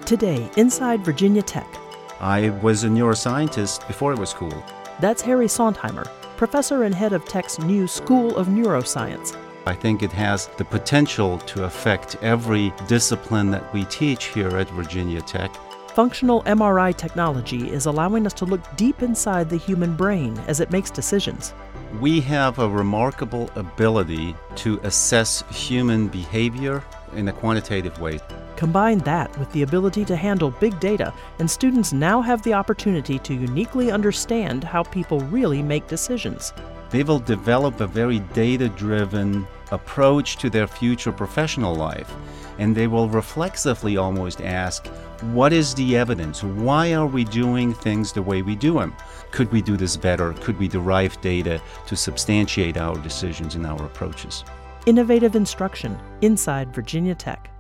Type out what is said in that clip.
Today, inside Virginia Tech. I was a neuroscientist before it was cool. That's Harry Sontheimer, professor and head of Tech's new School of Neuroscience. I think it has the potential to affect every discipline that we teach here at Virginia Tech. Functional MRI technology is allowing us to look deep inside the human brain as it makes decisions. We have a remarkable ability to assess human behavior in a quantitative way. Combine that with the ability to handle big data, and students now have the opportunity to uniquely understand how people really make decisions. They will develop a very data-driven approach to their future professional life, and they will reflexively almost ask, what is the evidence? Why are we doing things the way we do them? Could we do this better? Could we derive data to substantiate our decisions and our approaches? Innovative instruction inside Virginia Tech.